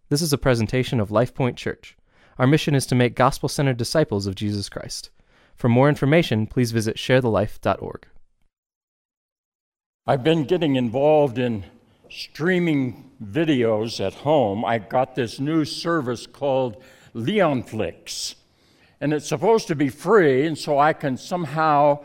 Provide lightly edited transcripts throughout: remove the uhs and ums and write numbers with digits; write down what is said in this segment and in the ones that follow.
This is a presentation of LifePoint Church. Our mission is to make gospel-centered disciples of Jesus Christ. For more information, please visit sharethelife.org. I've been getting involved in streaming videos at home. I got this new service called Leonflix, and it's supposed to be free, and so I can somehow,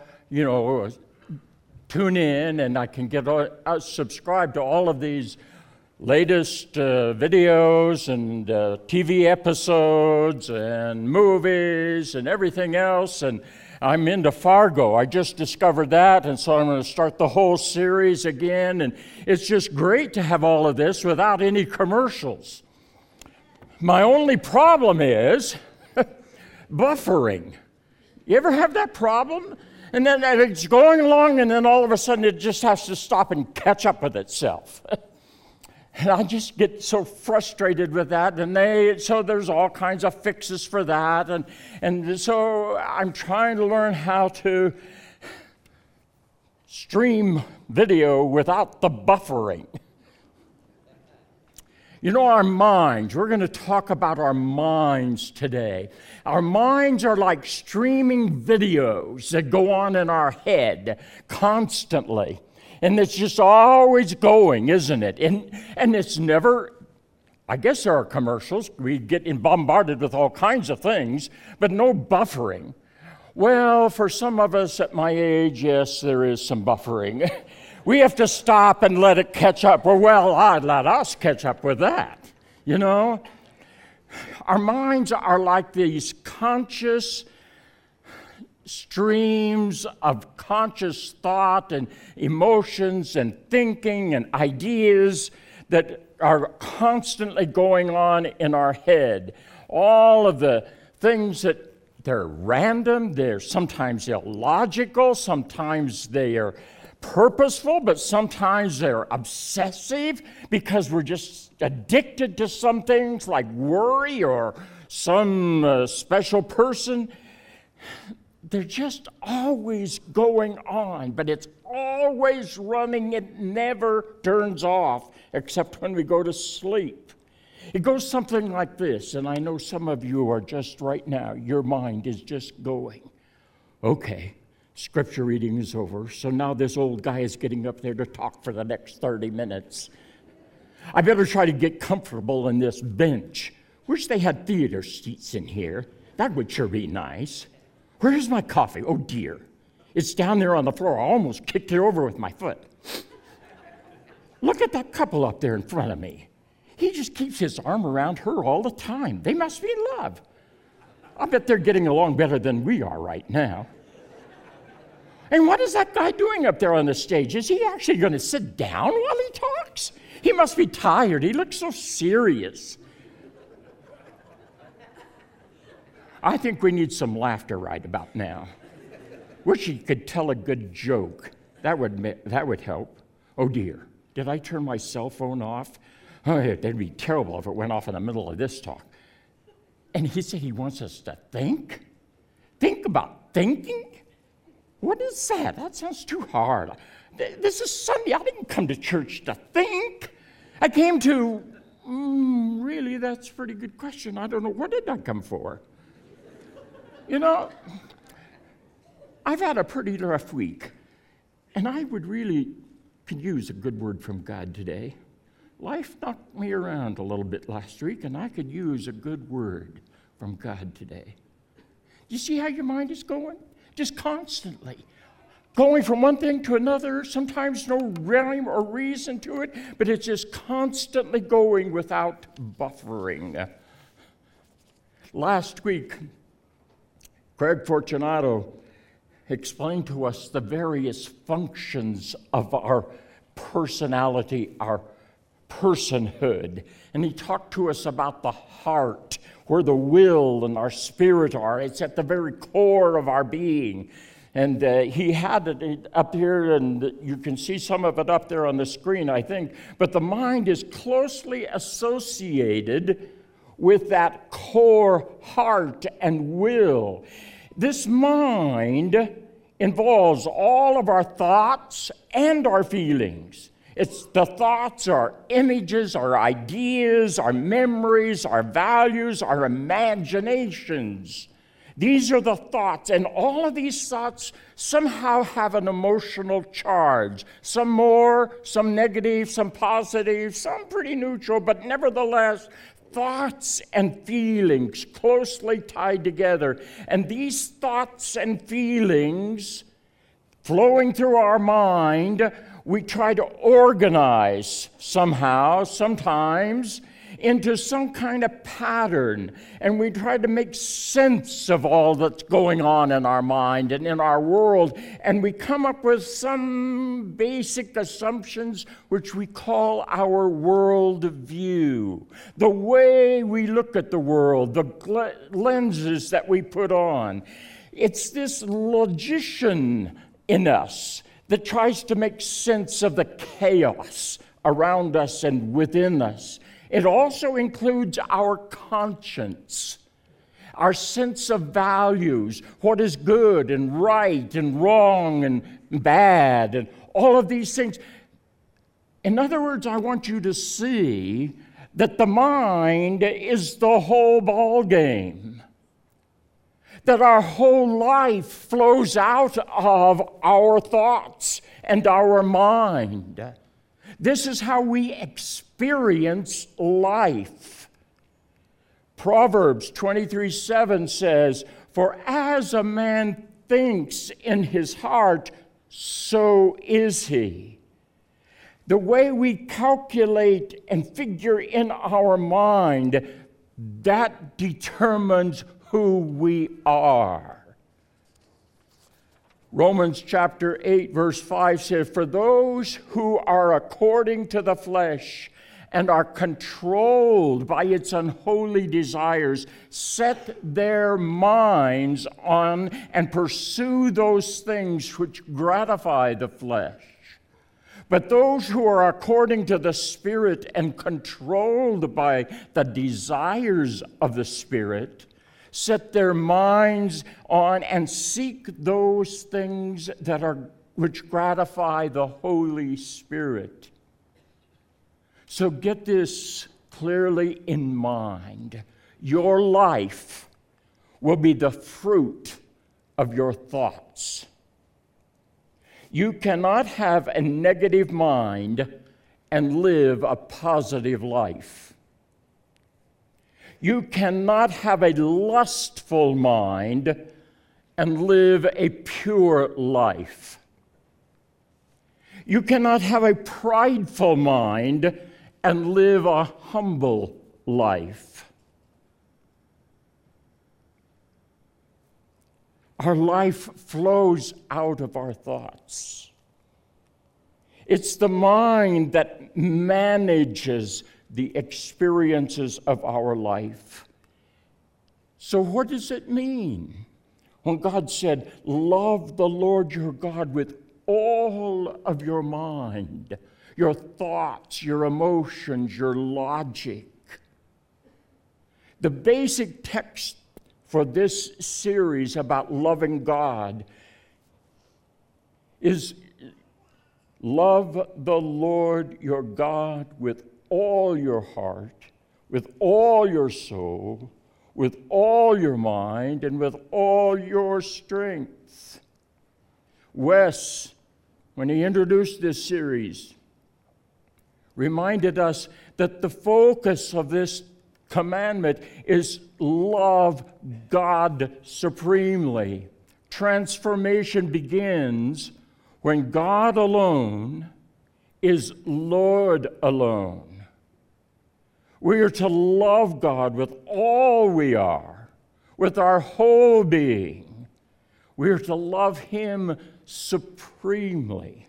tune in and I can get subscribe to all of these latest videos and TV episodes and movies and everything else. And I'm into Fargo. I just discovered that, and so I'm going to start the whole series again. And it's just great to have all of this without any commercials. My only problem is buffering. You ever have that problem? And then it's going along, and then all of a sudden it just has to stop and catch up with itself. And I just get so frustrated with that, and so there's all kinds of fixes for that, and so I'm trying to learn how to stream video without the buffering. Our minds, we're going to talk about our minds today. Our minds are like streaming videos that go on in our head constantly. And it's just always going, isn't it? And it's never, I guess there are commercials. We get bombarded with all kinds of things, but no buffering. Well, for some of us at my age, yes, there is some buffering. We have to stop and let it catch up. Well, I'd let us catch up with that, Our minds are like these conscious streams of conscious thought and emotions and thinking and ideas that are constantly going on in our head. All of the things that they're random, they're sometimes illogical, sometimes they are purposeful, but sometimes they're obsessive because we're just addicted to some things like worry or some special person. They're just always going on, but it's always running. It never turns off except when we go to sleep. It goes something like this, and I know some of you are just right now, your mind is just going, okay, Scripture reading is over, so now this old guy is getting up there to talk for the next 30 minutes. I better try to get comfortable in this bench. Wish they had theater seats in here. That would sure be nice. Where's my coffee? Oh, dear. It's down there on the floor. I almost kicked it over with my foot. Look at that couple up there in front of me. He just keeps his arm around her all the time. They must be in love. I bet they're getting along better than we are right now. And what is that guy doing up there on the stage? Is he actually going to sit down while he talks? He must be tired. He looks so serious. I think we need some laughter right about now. Wish he could tell a good joke. That would help. Oh dear, did I turn my cell phone off? Oh, that'd be terrible if it went off in the middle of this talk. And he said he wants us to think? Think about thinking? What is that? That sounds too hard. This is Sunday. I didn't come to church to think. I came to, really, that's a pretty good question. I don't know. What did I come for? I've had a pretty rough week, and I could use a good word from God today. Life knocked me around a little bit last week, and I could use a good word from God today. You see how your mind is going? Just constantly. Going from one thing to another, sometimes no rhyme or reason to it, but it's just constantly going without buffering. Last week, Craig Fortunato explained to us the various functions of our personality, our personhood. And he talked to us about the heart, where the will and our spirit are. It's at the very core of our being. And he had it up here, and you can see some of it up there on the screen, I think. But the mind is closely associated with that core heart and will. This mind involves all of our thoughts and our feelings. It's the thoughts, our images, our ideas, our memories, our values, our imaginations. These are the thoughts, and all of these thoughts somehow have an emotional charge. Some more, some negative, some positive, some pretty neutral, but nevertheless, thoughts and feelings closely tied together. And these thoughts and feelings flowing through our mind, we try to organize somehow, sometimes, into some kind of pattern, and we try to make sense of all that's going on in our mind and in our world, and we come up with some basic assumptions which we call our world view, the way we look at the world, the lenses that we put on. It's this logician in us that tries to make sense of the chaos around us and within us. It also includes our conscience, our sense of values, what is good and right and wrong and bad, and all of these things. In other words, I want you to see that the mind is the whole ball game, that our whole life flows out of our thoughts and our mind. This is how we experience life. Proverbs 23:7 says, "For as a man thinks in his heart, so is he." The way we calculate and figure in our mind, that determines who we are. Romans chapter 8, verse 5 says, "For those who are according to the flesh and are controlled by its unholy desires set their minds on and pursue those things which gratify the flesh. But those who are according to the Spirit and controlled by the desires of the Spirit set their minds on and seek those things which gratify the Holy Spirit." So get this clearly in mind. Your life will be the fruit of your thoughts. You cannot have a negative mind and live a positive life. You cannot have a lustful mind and live a pure life. You cannot have a prideful mind and live a humble life. Our life flows out of our thoughts. It's the mind that manages the experiences of our life. So what does it mean when God said, "Love the Lord your God with all of your mind, your thoughts, your emotions, your logic"? The basic text for this series about loving God is, "Love the Lord your God with all your heart, with all your soul, with all your mind, and with all your strength." Wes, when he introduced this series, reminded us that the focus of this commandment is love God supremely. Transformation begins when God alone is Lord alone. We are to love God with all we are, with our whole being. We are to love Him supremely.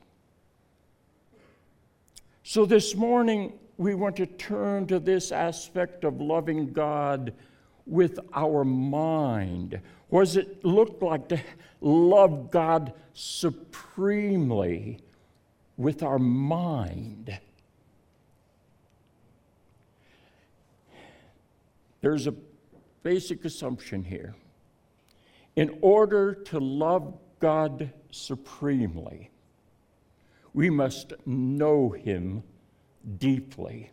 So this morning, we want to turn to this aspect of loving God with our mind. What does it look like to love God supremely with our mind? There's a basic assumption here. In order to love God supremely, we must know him deeply.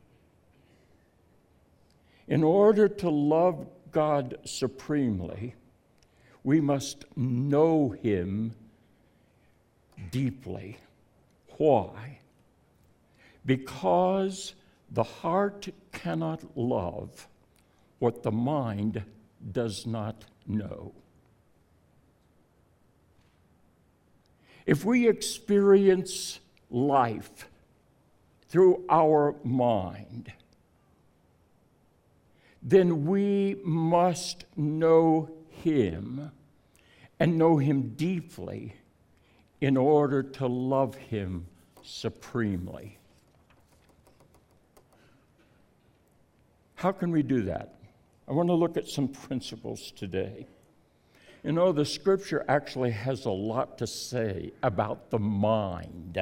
In order to love God supremely, we must know him deeply. Why? Because the heart cannot love what the mind does not know. If we experience life through our mind, then we must know him and know him deeply in order to love him supremely. How can we do that? I want to look at some principles today. You know, the scripture actually has a lot to say about the mind.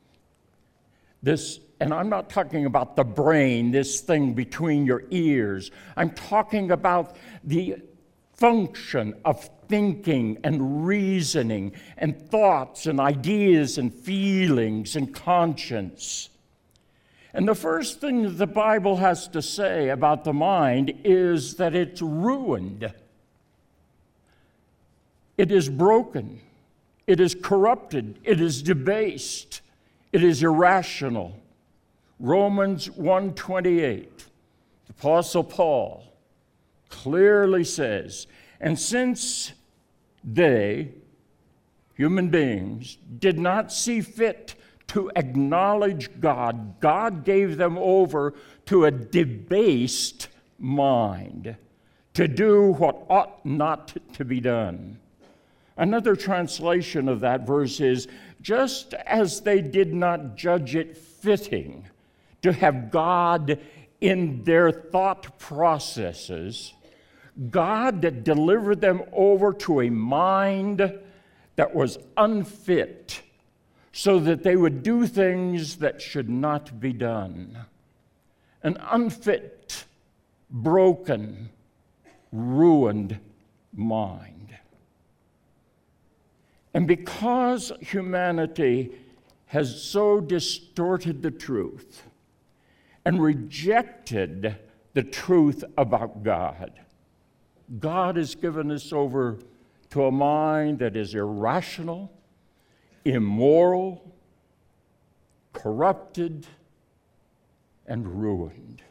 And I'm not talking about the brain, this thing between your ears. I'm talking about the function of thinking and reasoning and thoughts and ideas and feelings and conscience. And the first thing that the Bible has to say about the mind is that it's ruined. It is broken. It is corrupted. It is debased. It is irrational. Romans 1:28, the Apostle Paul clearly says, and since they, human beings, did not see fit to acknowledge God, God gave them over to a debased mind to do what ought not to be done. Another translation of that verse is, just as they did not judge it fitting to have God in their thought processes, God delivered them over to a mind that was unfit so that they would do things that should not be done. An unfit, broken, ruined mind. And because humanity has so distorted the truth and rejected the truth about God, God has given us over to a mind that is irrational, immoral, corrupted, and ruined.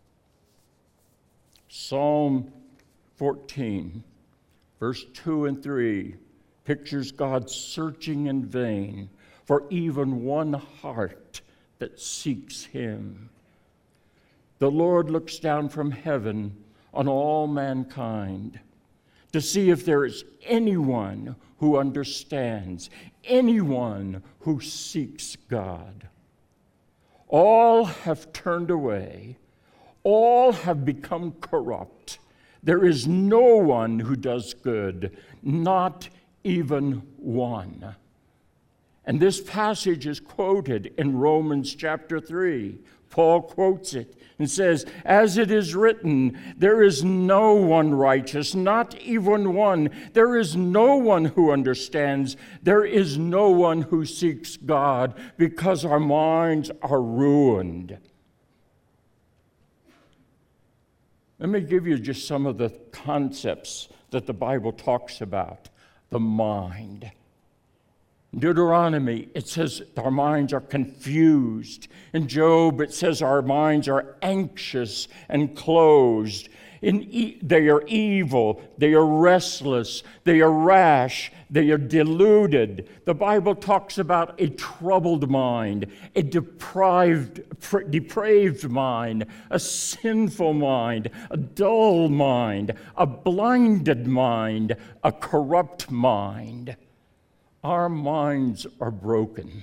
Psalm 14, verse 2 and 3, pictures God searching in vain for even one heart that seeks him. The Lord looks down from heaven on all mankind to see if there is anyone who understands, anyone who seeks God. All have turned away. All have become corrupt. There is no one who does good, not even one. And this passage is quoted in Romans chapter 3. Paul quotes it and says, as it is written, there is no one righteous, not even one. There is no one who understands. There is no one who seeks God, because our minds are ruined. Let me give you just some of the concepts that the Bible talks about. The mind. In Deuteronomy, it says our minds are confused. In Job, it says our minds are anxious and closed. They are evil, they are restless, they are rash, they are deluded. The Bible talks about a troubled mind, a depraved mind, a sinful mind, a dull mind, a blinded mind, a corrupt mind. Our minds are broken.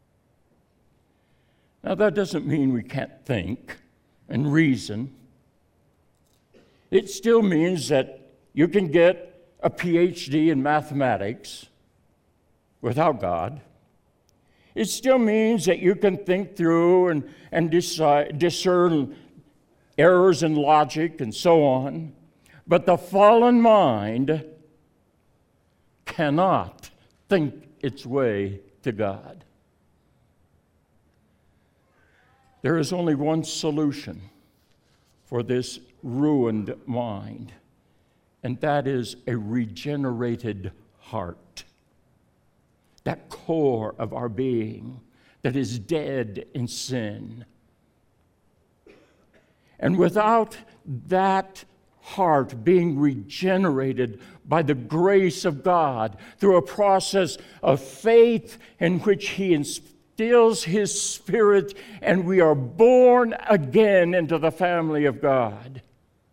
Now, that doesn't mean we can't think and reason. It still means that you can get a PhD in mathematics without God. It still means that you can think through and discern errors in logic and so on. But the fallen mind cannot think its way to God. There is only one solution for this ruined mind, and that is a regenerated heart. That core of our being that is dead in sin. And without that heart being regenerated by the grace of God through a process of faith in which He instills His Spirit and we are born again into the family of God,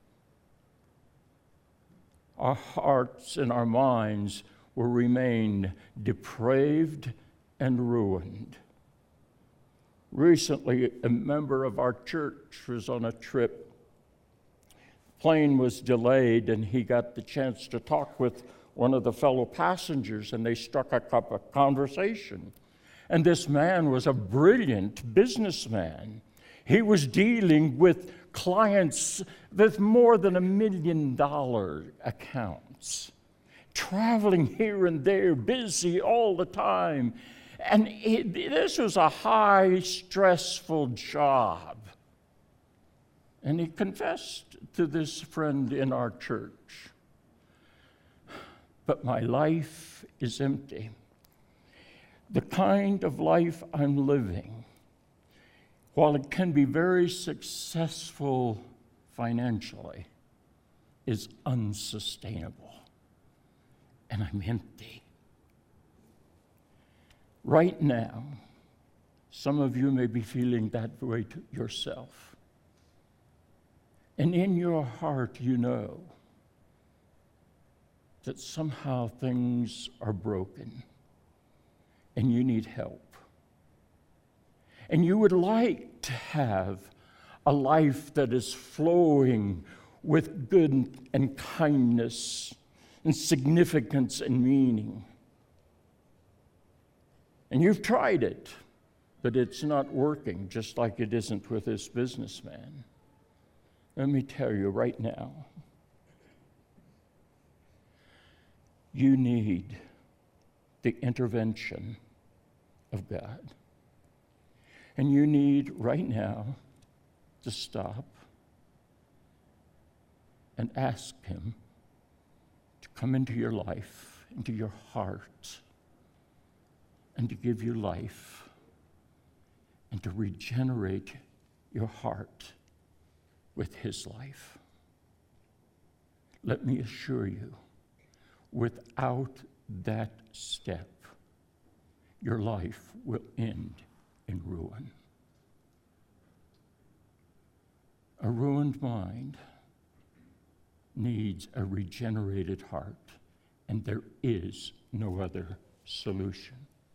our hearts and our minds will remain depraved and ruined. Recently, a member of our church was on a trip. Plane was delayed, and he got the chance to talk with one of the fellow passengers, and they struck up a conversation. And this man was a brilliant businessman. He was dealing with clients with more than $1 million accounts, traveling here and there, busy all the time. And this was a high, stressful job. And he confessed to this friend in our church, "But my life is empty. The kind of life I'm living, while it can be very successful financially, is unsustainable, and I'm empty." Right now, some of you may be feeling that way yourself. And in your heart, you know that somehow things are broken and you need help. And you would like to have a life that is flowing with good and kindness and significance and meaning. And you've tried it, but it's not working, just like it isn't with this businessman. Let me tell you right now, you need the intervention of God. And you need right now to stop and ask Him to come into your life, into your heart, and to give you life, and to regenerate your heart with His life. Let me assure you, without that step, your life will end in ruin. A ruined mind needs a regenerated heart, and there is no other solution.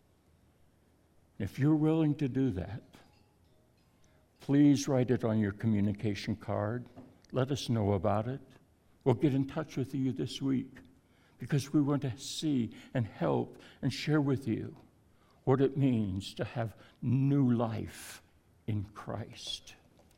If you're willing to do that, please write it on your communication card. Let us know about it. We'll get in touch with you this week because we want to see and help and share with you what it means to have new life in Christ.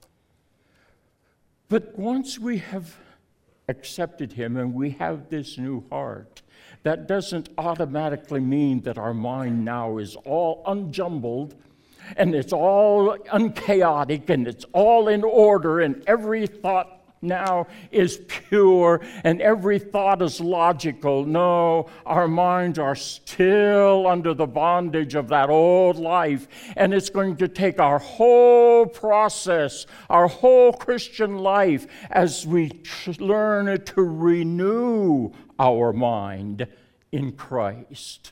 But once we have accepted Him and we have this new heart, that doesn't automatically mean that our mind now is all unjumbled and it's all unchaotic and it's all in order and every thought now is pure and every thought is logical. No, our minds are still under the bondage of that old life, and it's going to take our whole process, our whole Christian life, as we learn to renew our mind in Christ.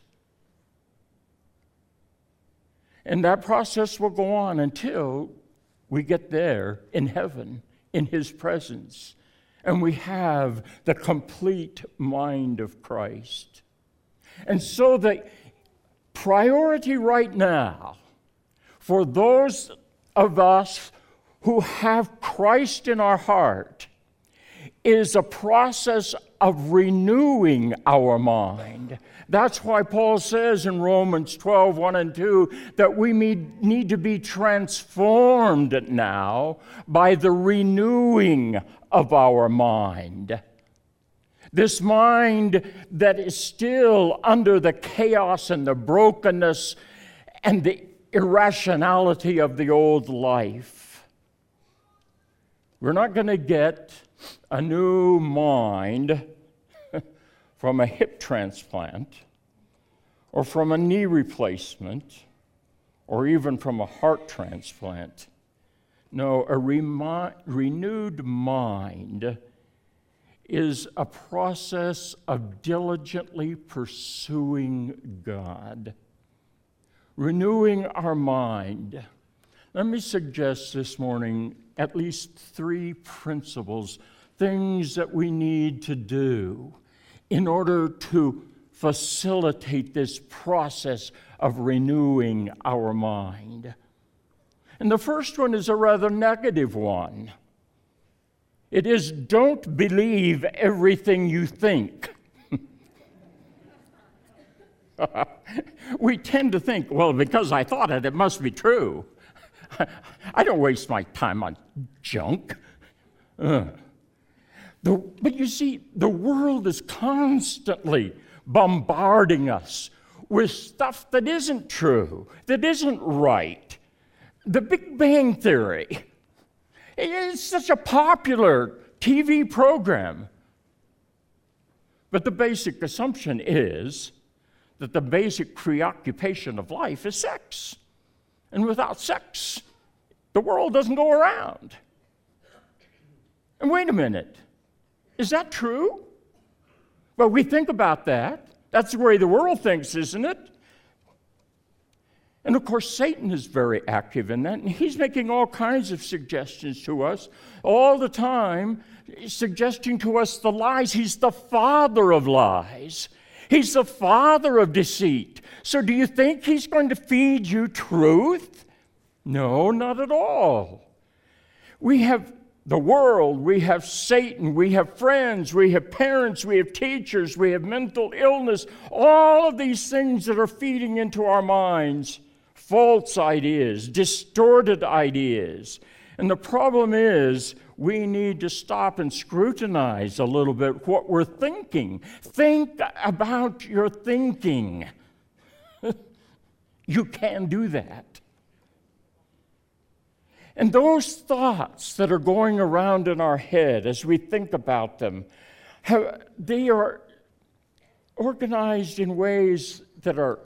And that process will go on until we get there in heaven, in His presence, and we have the complete mind of Christ. And so the priority right now for those of us who have Christ in our heart is a process of renewing our mind. That's why Paul says in Romans 12, 1 and 2, that we need to be transformed now by the renewing of our mind. This mind that is still under the chaos and the brokenness and the irrationality of the old life. We're not going to get a new mind from a hip transplant, or from a knee replacement, or even from a heart transplant. No, a renewed mind is a process of diligently pursuing God. Renewing our mind. Let me suggest this morning at least 3 principles, things that we need to do in order to facilitate this process of renewing our mind. And the first one is a rather negative one. It is, don't believe everything you think. We tend to think, well, because I thought it, it must be true. I don't waste my time on junk. But you see, the world is constantly bombarding us with stuff that isn't true, that isn't right. The Big Bang Theory is such a popular TV program. But the basic assumption is that the basic preoccupation of life is sex. And without sex, the world doesn't go around. And wait a minute. Is that true? Well, we think about that. That's the way the world thinks, isn't it? And of course, Satan is very active in that, and he's making all kinds of suggestions to us all the time, suggesting to us the lies. He's the father of lies. He's the father of deceit. So do you think he's going to feed you truth? No, not at all. We have the world, we have Satan, we have friends, we have parents, we have teachers, we have mental illness, all of these things that are feeding into our minds, false ideas, distorted ideas. And the problem is, we need to stop and scrutinize a little bit what we're thinking. Think about your thinking. You can do that. And those thoughts that are going around in our head as we think about them, they are organized in ways that are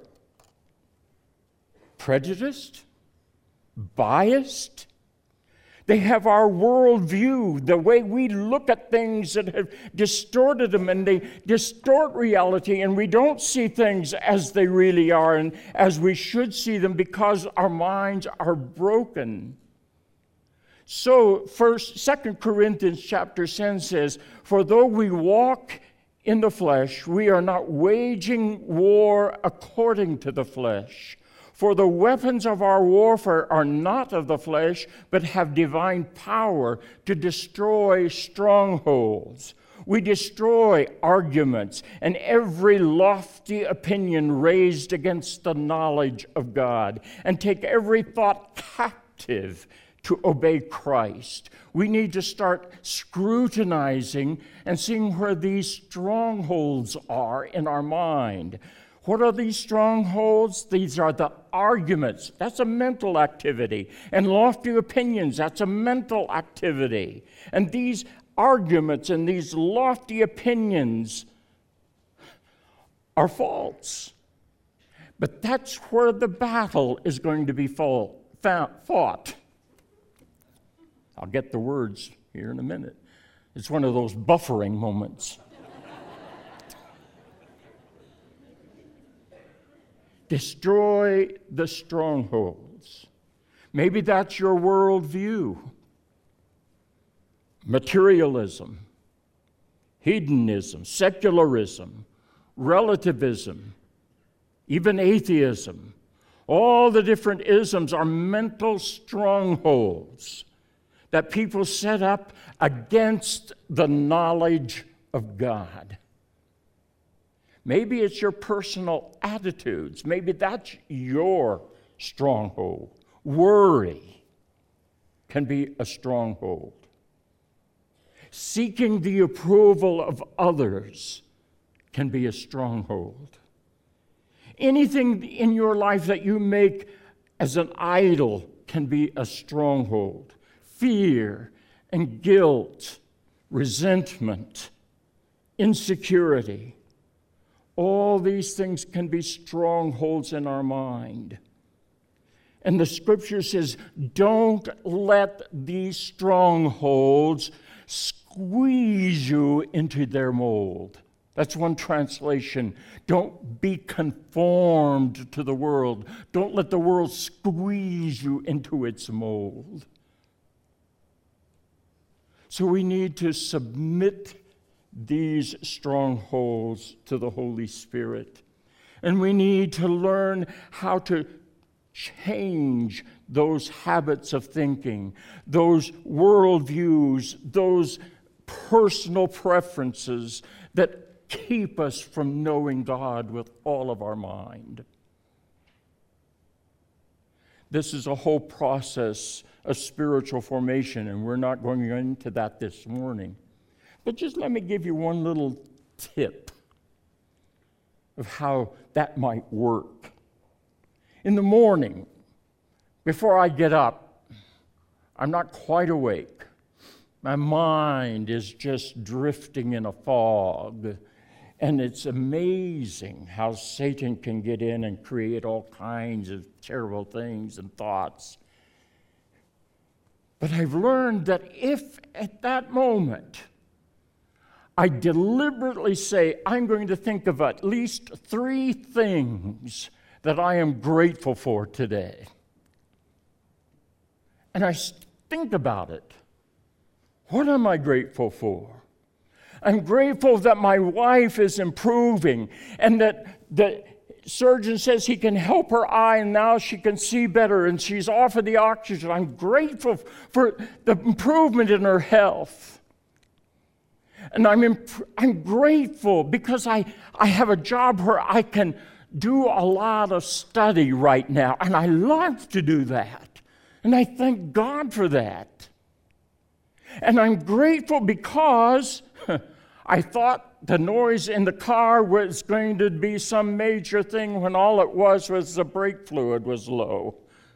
prejudiced, biased. They have our worldview, the way we look at things that have distorted them, and they distort reality, and we don't see things as they really are and as we should see them because our minds are broken. So, 2 Corinthians chapter 10 says, "For though we walk in the flesh, we are not waging war according to the flesh. For the weapons of our warfare are not of the flesh, but have divine power to destroy strongholds." We destroy arguments and every lofty opinion raised against the knowledge of God, and take every thought captive to obey Christ. We need to start scrutinizing and seeing where these strongholds are in our mind. What are these strongholds? These are the arguments. That's a mental activity. And lofty opinions, that's a mental activity. And these arguments and these lofty opinions are false. But that's where the battle is going to be fought. I'll get the words here in a minute. It's one of those buffering moments. Destroy the strongholds. Maybe that's your worldview. Materialism, hedonism, secularism, relativism, even atheism. All the different isms are mental strongholds that people set up against the knowledge of God. Maybe it's your personal attitudes. Maybe that's your stronghold. Worry can be a stronghold. Seeking the approval of others can be a stronghold. Anything in your life that you make as an idol can be a stronghold. Fear and guilt, resentment, insecurity, all these things can be strongholds in our mind. And the scripture says, don't let these strongholds squeeze you into their mold. That's one translation. Don't be conformed to the world. Don't let the world squeeze you into its mold. So we need to submit these strongholds to the Holy Spirit. And we need to learn how to change those habits of thinking, those worldviews, those personal preferences that keep us from knowing God with all of our mind. This is a whole process of spiritual formation, and we're not going into that this morning. But just let me give you one little tip of how that might work. In the morning, before I get up, I'm not quite awake. My mind is just drifting in a fog. And it's amazing how Satan can get in and create all kinds of terrible things and thoughts. But I've learned that if at that moment I deliberately say, I'm going to think of at least 3 things that I am grateful for today, and I think about it, what am I grateful for? I'm grateful that my wife is improving and that the surgeon says he can help her eye and now she can see better and she's off of the oxygen. I'm grateful for the improvement in her health. And I'm grateful because I have a job where I can do a lot of study right now, and I love to do that. And I thank God for that. And I'm grateful because I thought the noise in the car was going to be some major thing when all it was the brake fluid was low.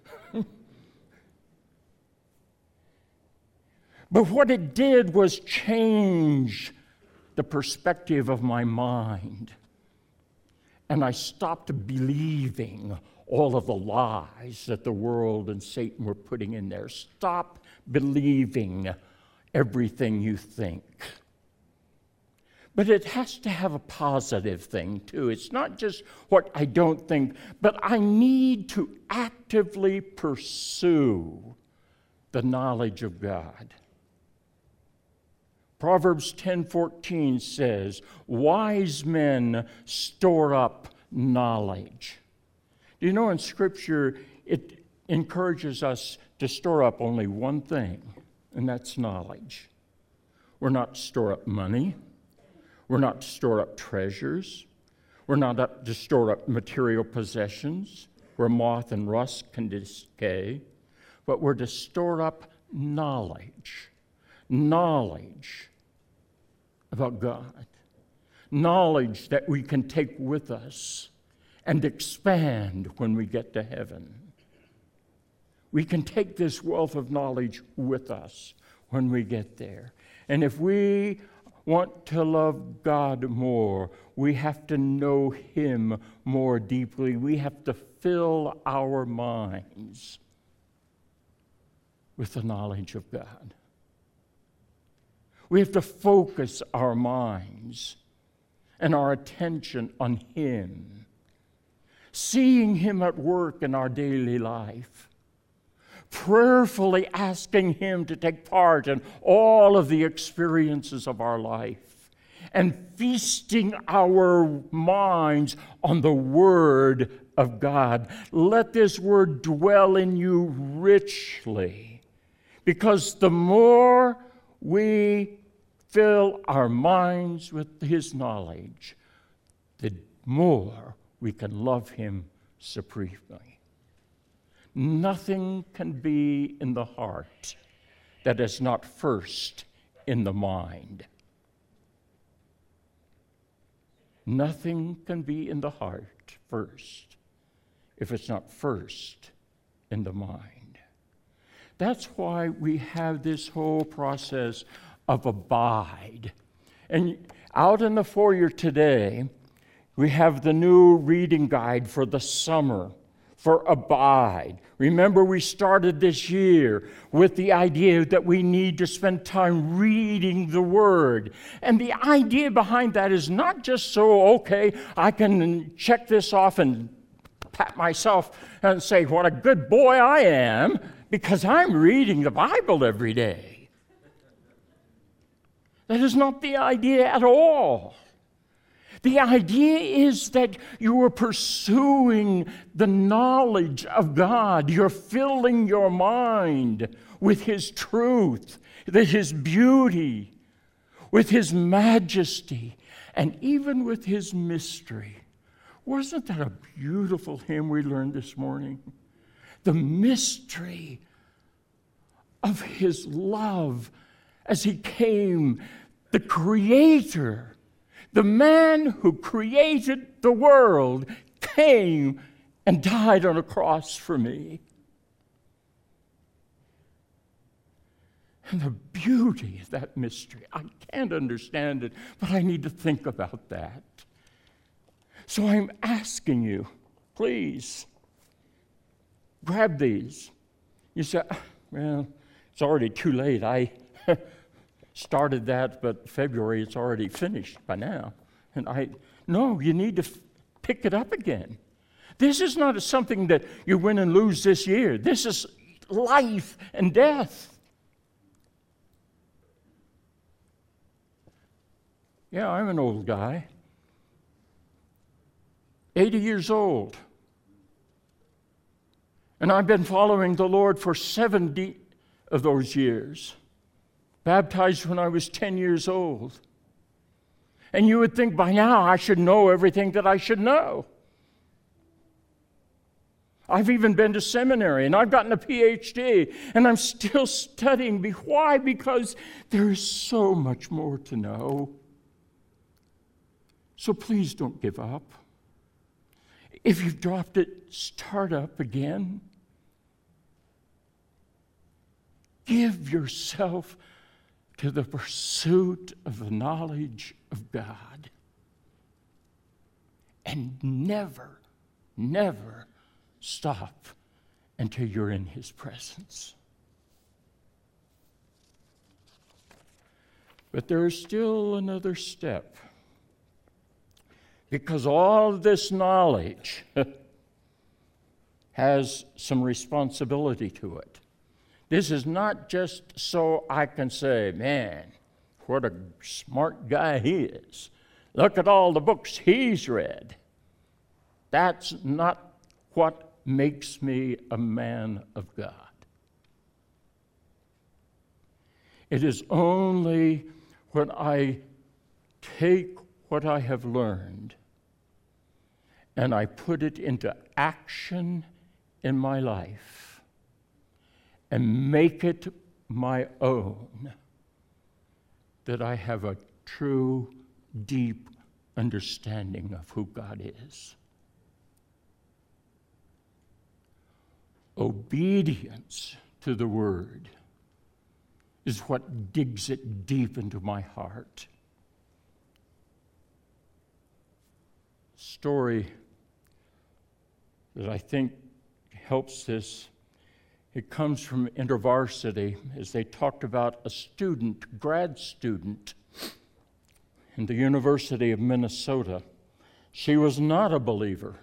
But what it did was change the perspective of my mind. And I stopped believing all of the lies that the world and Satan were putting in there. Stop believing everything you think. But it has to have a positive thing, too. It's not just what I don't think, but I need to actively pursue the knowledge of God. Proverbs 10:14 says, wise men store up knowledge. Do you know in Scripture it encourages us to store up only one thing, and that's knowledge. We're not to store up money. We're not to store up treasures. We're not to store up material possessions where moth and rust can decay. But we're to store up knowledge. Knowledge about God. Knowledge that we can take with us and expand when we get to heaven. We can take this wealth of knowledge with us when we get there. And if we want to love God more, we have to know Him more deeply. We have to fill our minds with the knowledge of God. We have to focus our minds and our attention on Him, seeing Him at work in our daily life, prayerfully asking Him to take part in all of the experiences of our life, and feasting our minds on the Word of God. Let this Word dwell in you richly, because the more we fill our minds with His knowledge, the more we can love Him supremely. Nothing can be in the heart that is not first in the mind. Nothing can be in the heart first if it's not first in the mind. That's why we have this whole process of abide. And out in the foyer today, we have the new reading guide for the summer, for abide. Remember, we started this year with the idea that we need to spend time reading the Word. And the idea behind that is not just so, okay, I can check this off and pat myself and say, what a good boy I am, because I'm reading the Bible every day. That is not the idea at all. The idea is that you are pursuing the knowledge of God. You're filling your mind with His truth, with His beauty, with His majesty, and even with His mystery. Wasn't that a beautiful hymn we learned this morning? The mystery of His love as He came, the Creator. The man who created the world came and died on a cross for me. And the beauty of that mystery, I can't understand it, but I need to think about that. So I'm asking you, please, grab these. You say, well, it's already too late. I started that, but February, it's already finished by now. And no, you need to pick it up again. This is not something that you win and lose this year. This is life and death. Yeah, I'm an old guy. 80 years old. And I've been following the Lord for 70 of those years. Baptized when I was 10 years old. And you would think by now I should know everything that I should know. I've even been to seminary, and I've gotten a PhD, and I'm still studying. Why? Because there is so much more to know. So please don't give up. If you've dropped it, start up again. Give yourself to the pursuit of the knowledge of God. And never, never stop until you're in His presence. But there is still another step. Because all this knowledge has some responsibility to it. This is not just so I can say, man, what a smart guy he is. Look at all the books he's read. That's not what makes me a man of God. It is only when I take what I have learned and I put it into action in my life and make it my own, that I have a true, deep understanding of who God is. Obedience to the Word is what digs it deep into my heart. Story that I think helps this, it comes from InterVarsity, as they talked about a student, grad student, in the University of Minnesota. She was not a believer.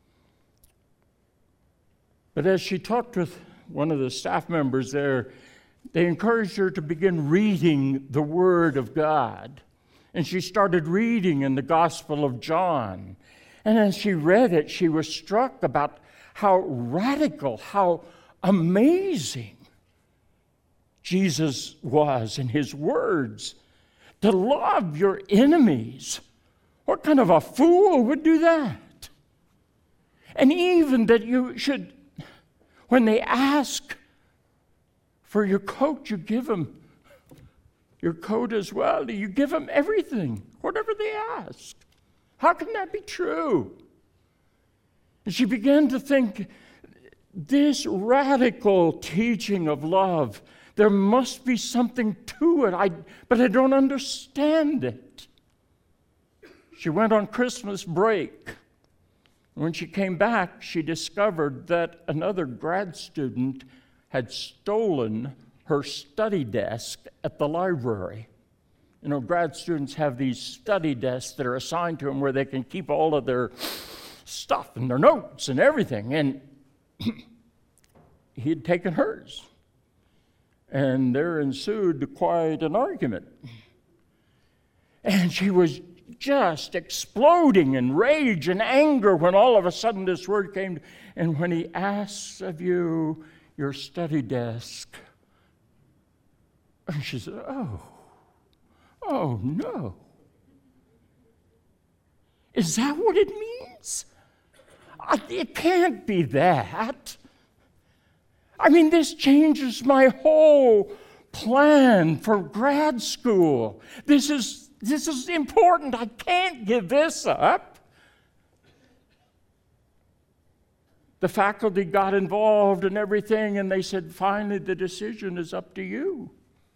But as she talked with one of the staff members there, they encouraged her to begin reading the Word of God. And she started reading in the Gospel of John. And as she read it, she was struck about how radical, how amazing Jesus was in His words. To love your enemies. What kind of a fool would do that? And even that you should, when they ask for your coat, you give them your coat as well. You give them everything, whatever they ask. How can that be true? And she began to think, this radical teaching of love, there must be something to it, but I don't understand it. She went on Christmas break. When she came back, she discovered that another grad student had stolen her study desk at the library. You know, grad students have these study desks that are assigned to them where they can keep all of their stuff and their notes and everything. And he had taken hers. And there ensued quite an argument. And she was just exploding in rage and anger when all of a sudden this word came. And when he asks of you your study desk, and she said, oh no. Is that what it means? It can't be that. I mean, this changes my whole plan for grad school. This is important. I can't give this up. The faculty got involved and everything, and they said, finally, the decision is up to you.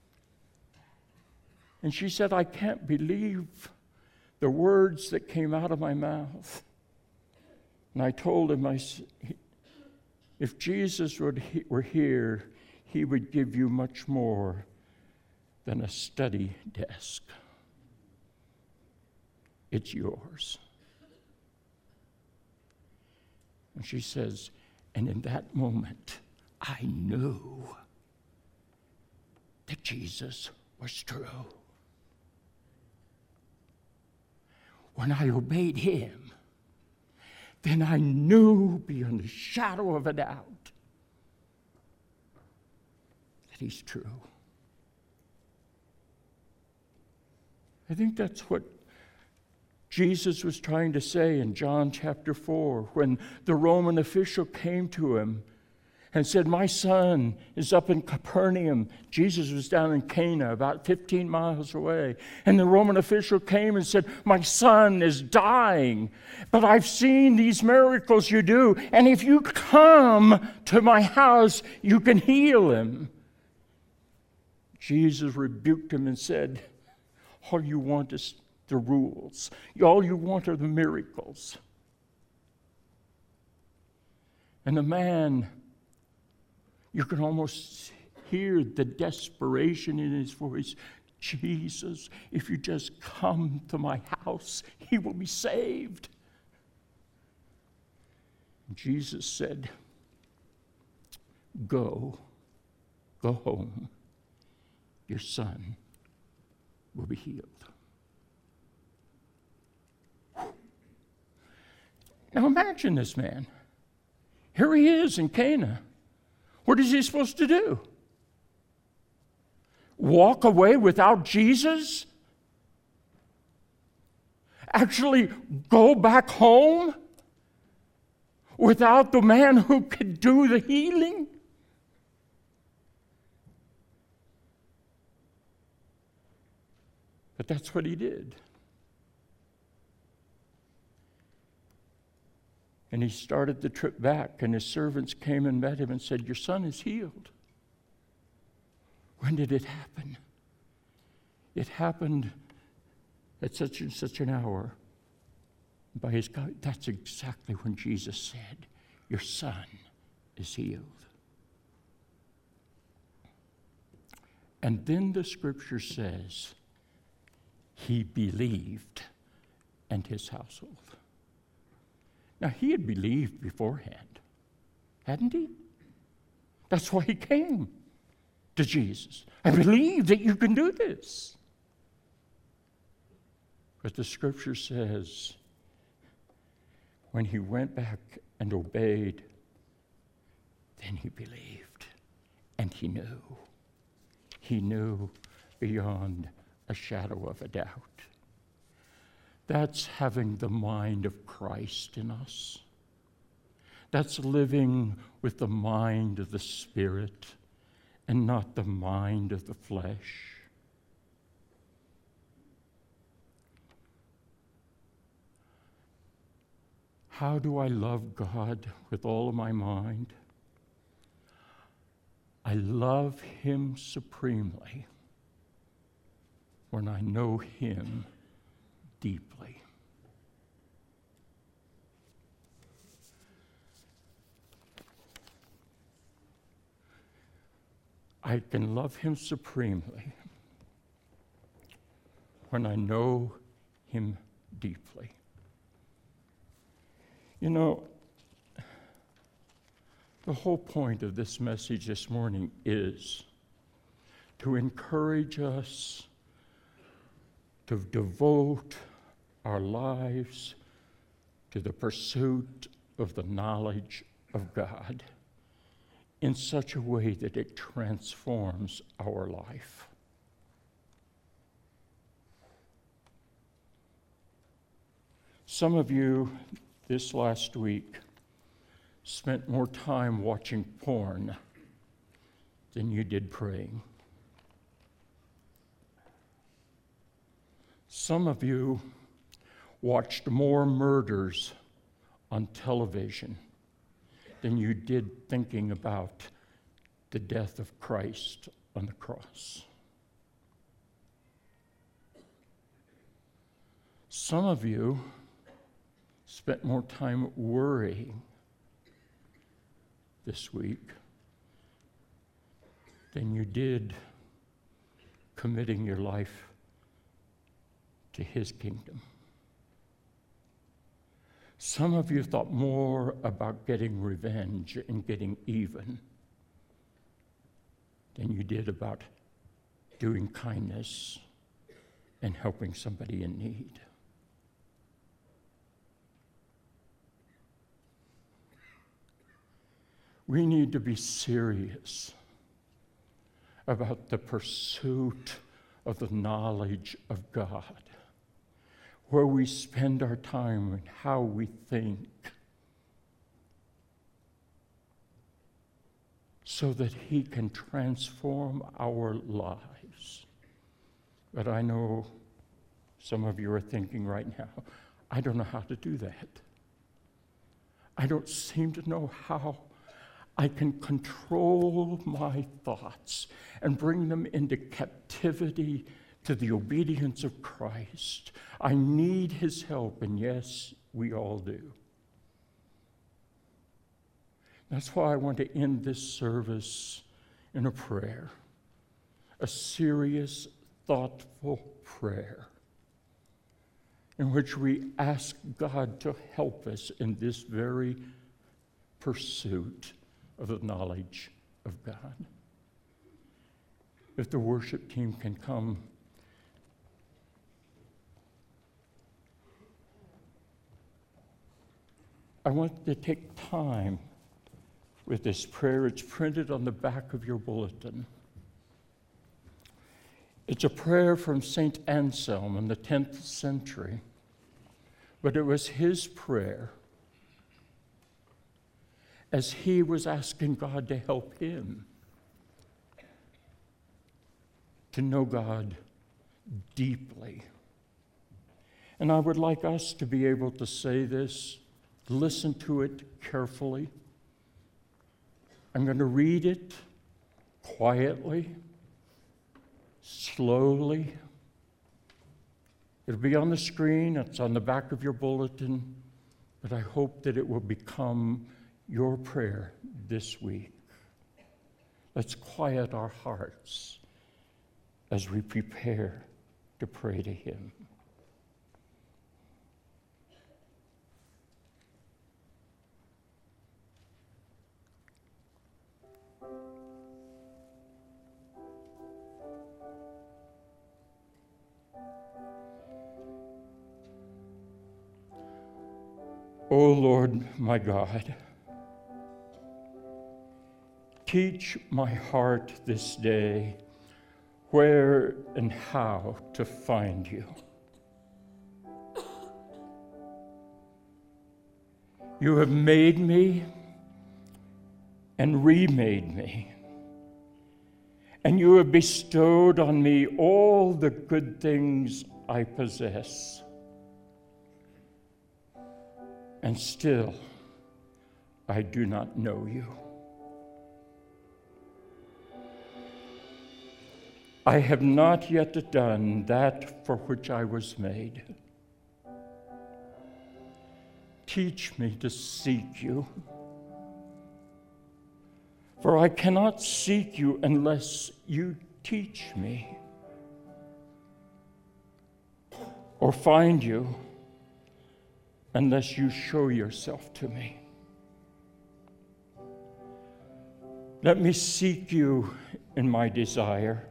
And she said, I can't believe the words that came out of my mouth. And I told him, if Jesus were here, he would give you much more than a study desk. It's yours. And she says, and in that moment, I knew that Jesus was true. When I obeyed him, then I knew beyond a shadow of a doubt that he's true. I think that's what Jesus was trying to say in John chapter 4 when the Roman official came to him and said, my son is up in Capernaum. Jesus was down in Cana, about 15 miles away. And the Roman official came and said, my son is dying, but I've seen these miracles you do, and if you come to my house, you can heal him. Jesus rebuked him and said, all you want is the rules. All you want are the miracles. And the man, you can almost hear the desperation in his voice. Jesus, if you just come to my house, he will be saved. And Jesus said, go home. Your son will be healed. Now imagine this man. Here he is in Cana. What is he supposed to do? Walk away without Jesus? Actually go back home without the man who could do the healing? But that's what he did. And he started the trip back, and his servants came and met him and said, your son is healed. When did it happen? It happened at such and such an hour. By his God, that's exactly when Jesus said, your son is healed. And then the scripture says, he believed and his household. Now, he had believed beforehand, hadn't he? That's why he came to Jesus. I believe that you can do this. But the scripture says, when he went back and obeyed, then he believed, and he knew. He knew beyond a shadow of a doubt. That's having the mind of Christ in us. That's living with the mind of the Spirit and not the mind of the flesh. How do I love God with all of my mind? I love him supremely when I know him deeply. I can love him supremely when I know him deeply. You know, the whole point of this message this morning is to encourage us to devote our lives to the pursuit of the knowledge of God in such a way that it transforms our life. Some of you this last week spent more time watching porn than you did praying. Some of you watched more murders on television than you did thinking about the death of Christ on the cross. Some of you spent more time worrying this week than you did committing your life to his kingdom. Some of you thought more about getting revenge and getting even than you did about doing kindness and helping somebody in need. We need to be serious about the pursuit of the knowledge of God, where we spend our time and how we think, so that he can transform our lives. But I know some of you are thinking right now, I don't know how to do that. I don't seem to know how I can control my thoughts and bring them into captivity to the obedience of Christ. I need his help, and yes, we all do. That's why I want to end this service in a prayer, a serious, thoughtful prayer, in which we ask God to help us in this very pursuit of the knowledge of God. If the worship team can come. I want to take time with this prayer. It's printed on the back of your bulletin. It's a prayer from St. Anselm in the 10th century, but it was his prayer as he was asking God to help him to know God deeply. And I would like us to be able to say this, listen to it carefully. I'm going to read it quietly, slowly. It'll be on the screen, it's on the back of your bulletin, but I hope that it will become your prayer this week. Let's quiet our hearts as we prepare to pray to him. O Lord, my God, teach my heart this day where and how to find you. You have made me and remade me, and you have bestowed on me all the good things I possess. And still, I do not know you. I have not yet done that for which I was made. Teach me to seek you, for I cannot seek you unless you teach me, or find you unless you show yourself to me. Let me seek you in my desire.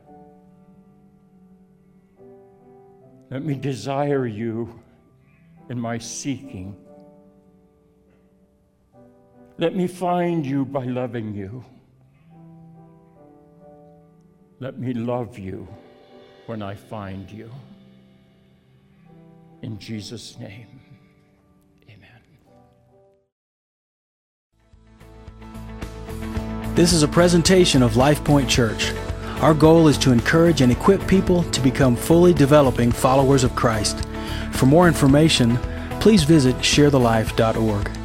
Let me desire you in my seeking. Let me find you by loving you. Let me love you when I find you. In Jesus' name, amen. This is a presentation of LifePoint Church. Our goal is to encourage and equip people to become fully developing followers of Christ. For more information, please visit sharethelife.org.